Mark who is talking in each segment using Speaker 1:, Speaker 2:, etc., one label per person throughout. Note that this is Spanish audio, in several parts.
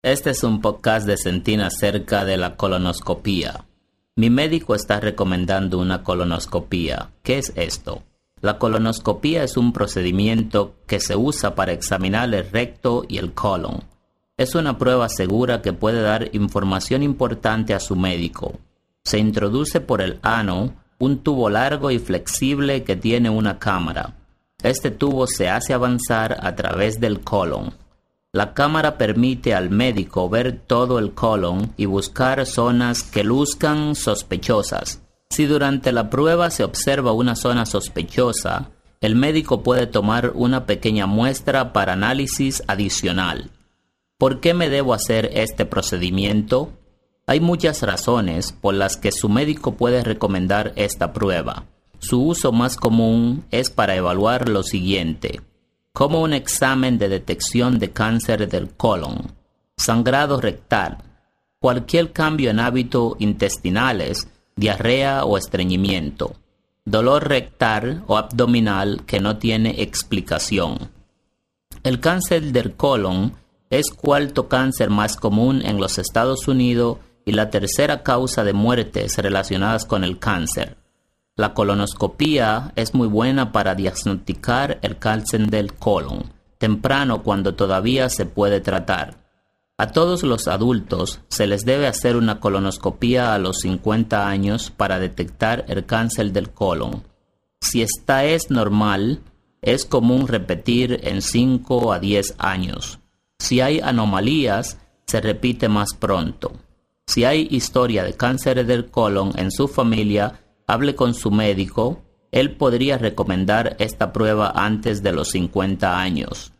Speaker 1: Este es un podcast de Centina acerca de la colonoscopía. Mi médico está recomendando una colonoscopía. ¿Qué es esto? La colonoscopía es un procedimiento que se usa para examinar el recto y el colon. Es una prueba segura que puede dar información importante a su médico. Se introduce por el ano un tubo largo y flexible que tiene una cámara. Este tubo se hace avanzar a través del colon. La cámara permite al médico ver todo el colon y buscar zonas que luzcan sospechosas. Si durante la prueba se observa una zona sospechosa, el médico puede tomar una pequeña muestra para análisis adicional. ¿Por qué me debo hacer este procedimiento? Hay muchas razones por las que su médico puede recomendar esta prueba. Su uso más común es para evaluar lo siguiente: como un examen de detección de cáncer del colon, sangrado rectal, cualquier cambio en hábitos intestinales, diarrea o estreñimiento, dolor rectal o abdominal que no tiene explicación. El cáncer del colon es cuarto cáncer más común en los Estados Unidos y la tercera causa de muertes relacionadas con el cáncer. La colonoscopía es muy buena para diagnosticar el cáncer del colon temprano cuando todavía se puede tratar. A todos los adultos se les debe hacer una colonoscopía a los 50 años para detectar el cáncer del colon. Si esta es normal, es común repetir en 5 a 10 años. Si hay anomalías, se repite más pronto. Si hay historia de cáncer del colon en su familia, hable con su médico. Él podría recomendar esta prueba antes de los 50 años.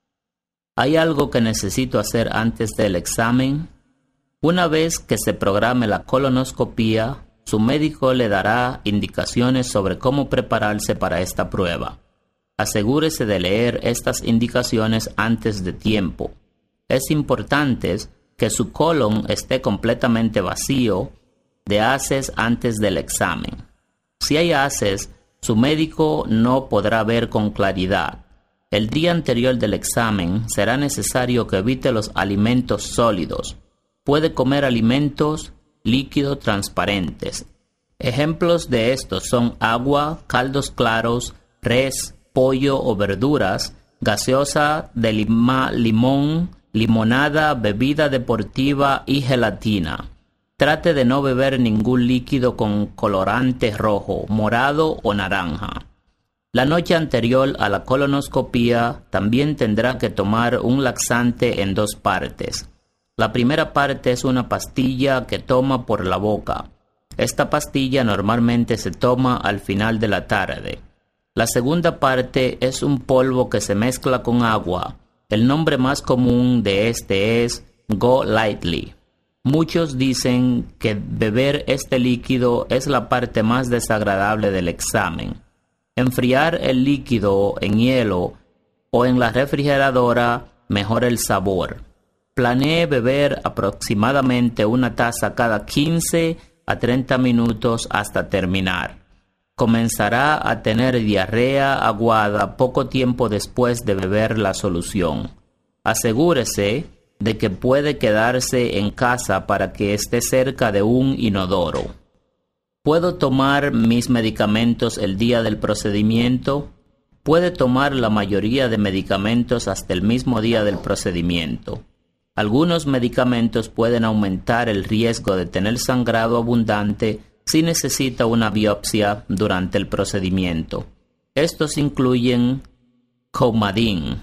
Speaker 1: ¿Hay algo que necesito hacer antes del examen? Una vez que se programe la colonoscopía, su médico le dará indicaciones sobre cómo prepararse para esta prueba. Asegúrese de leer estas indicaciones antes de tiempo. Es importante que su colon esté completamente vacío de heces antes del examen. Si hay heces, su médico no podrá ver con claridad. El día anterior del examen será necesario que evite los alimentos sólidos. Puede comer alimentos líquidos transparentes. Ejemplos de estos son agua, caldos claros, res, pollo o verduras, gaseosa de limón, limonada, bebida deportiva y gelatina. Trate de no beber ningún líquido con colorante rojo, morado o naranja. La noche anterior a la colonoscopía también tendrá que tomar un laxante en 2 partes. La primera parte es una pastilla que toma por la boca. Esta pastilla normalmente se toma al final de la tarde. La segunda parte es un polvo que se mezcla con agua. El nombre más común de este es Go Lightly. Muchos dicen que beber este líquido es la parte más desagradable del examen. Enfriar el líquido en hielo o en la refrigeradora mejora el sabor. Planee beber aproximadamente una taza cada 15 a 30 minutos hasta terminar. Comenzará a tener diarrea aguada poco tiempo después de beber la solución. Asegúrese de que puede quedarse en casa para que esté cerca de un inodoro. ¿Puedo tomar mis medicamentos el día del procedimiento? Puede tomar la mayoría de medicamentos hasta el mismo día del procedimiento. Algunos medicamentos pueden aumentar el riesgo de tener sangrado abundante si necesita una biopsia durante el procedimiento. Estos incluyen Coumadin,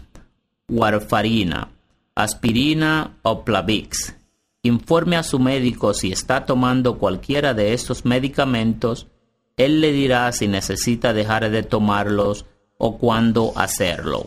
Speaker 1: warfarina, aspirina o Plavix. Informe a su médico si está tomando cualquiera de estos medicamentos. Él le dirá si necesita dejar de tomarlos o cuándo hacerlo.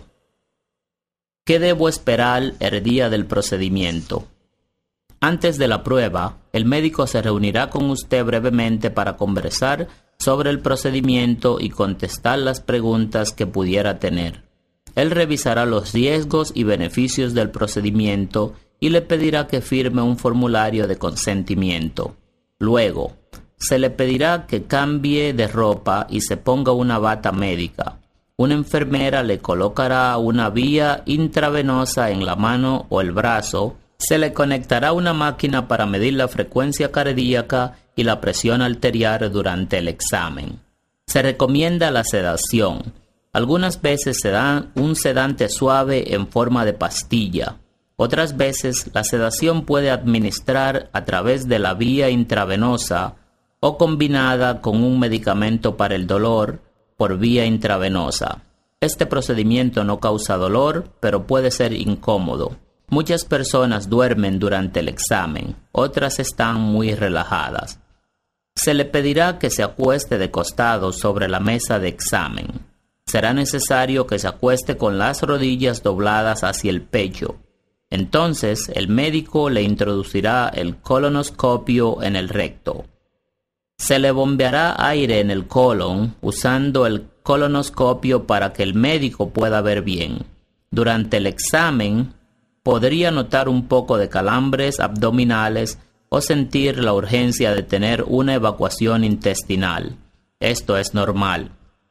Speaker 1: ¿Qué debo esperar el día del procedimiento? Antes de la prueba, el médico se reunirá con usted brevemente para conversar sobre el procedimiento y contestar las preguntas que pudiera tener. Él revisará los riesgos y beneficios del procedimiento y le pedirá que firme un formulario de consentimiento. Luego, se le pedirá que cambie de ropa y se ponga una bata médica. Una enfermera le colocará una vía intravenosa en la mano o el brazo Se le conectará una máquina para medir la frecuencia cardíaca y la presión arterial durante el examen. Se recomienda la sedación. Algunas veces se da un sedante suave en forma de pastilla. Otras veces la sedación puede administrar a través de la vía intravenosa o combinada con un medicamento para el dolor por vía intravenosa. Este procedimiento no causa dolor, pero puede ser incómodo. Muchas personas duermen durante el examen, otras están muy relajadas. Se le pedirá que se acueste de costado sobre la mesa de examen. Será necesario que se acueste con las rodillas dobladas hacia el pecho. Entonces, el médico le introducirá el colonoscopio en el recto. Se le bombeará aire en el colon usando el colonoscopio para que el médico pueda ver bien. Durante el examen, podría notar un poco de calambres abdominales o sentir la urgencia de tener una evacuación intestinal. Esto es normal.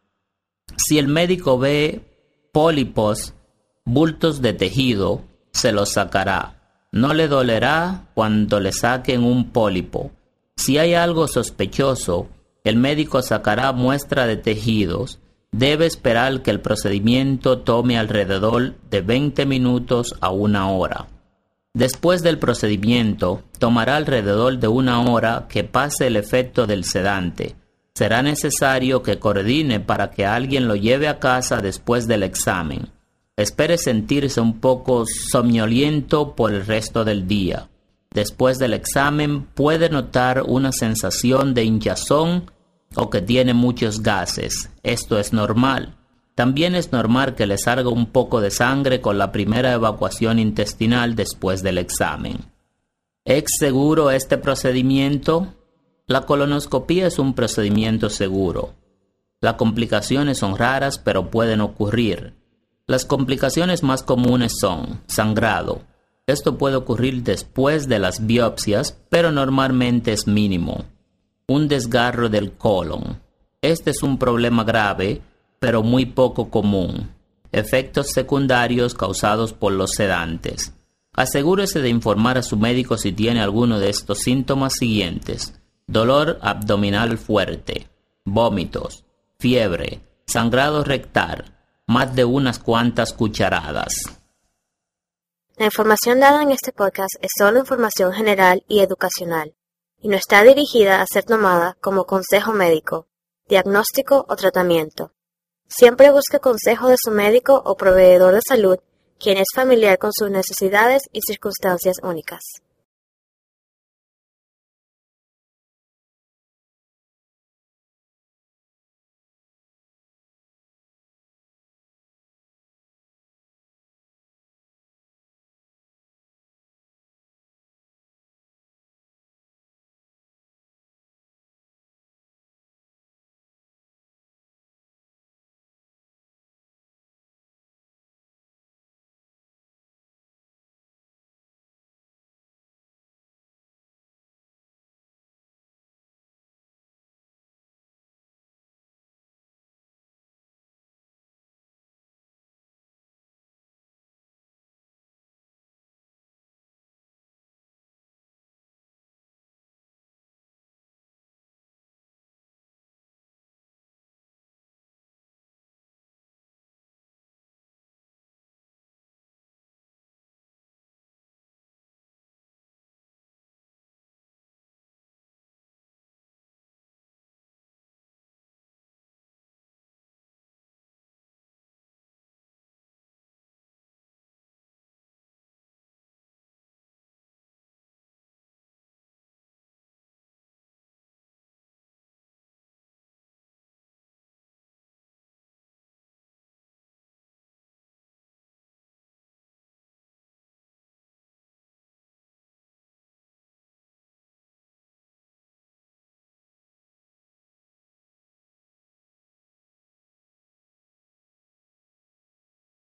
Speaker 1: Si el médico ve pólipos, bultos de tejido, se los sacará. No le dolerá cuando le saquen un pólipo. Si hay algo sospechoso, el médico sacará muestra de tejidos. Debe esperar que el procedimiento tome alrededor de 20 minutos a 1 hora. Después del procedimiento, tomará alrededor de 1 hora que pase el efecto del sedante. Será necesario que coordine para que alguien lo lleve a casa después del examen. Espere sentirse un poco somnoliento por el resto del día. Después del examen puede notar una sensación de hinchazón o que tiene muchos gases. Esto es normal. También es normal que le salga un poco de sangre con la primera evacuación intestinal después del examen. ¿Es seguro este procedimiento? La colonoscopia es un procedimiento seguro. Las complicaciones son raras, pero pueden ocurrir. Las complicaciones más comunes son sangrado. Esto puede ocurrir después de las biopsias, pero normalmente es mínimo. Un desgarro del colon. Este es un problema grave, pero muy poco común. Efectos secundarios causados por los sedantes. Asegúrese de informar a su médico si tiene alguno de estos síntomas siguientes: dolor abdominal fuerte, vómitos, fiebre, sangrado rectal, más de unas cuantas cucharadas.
Speaker 2: La información dada en este podcast es solo información general y educacional, y no está dirigida a ser tomada como consejo médico, diagnóstico o tratamiento. Siempre busque consejo de su médico o proveedor de salud, quien es familiar con sus necesidades y circunstancias únicas.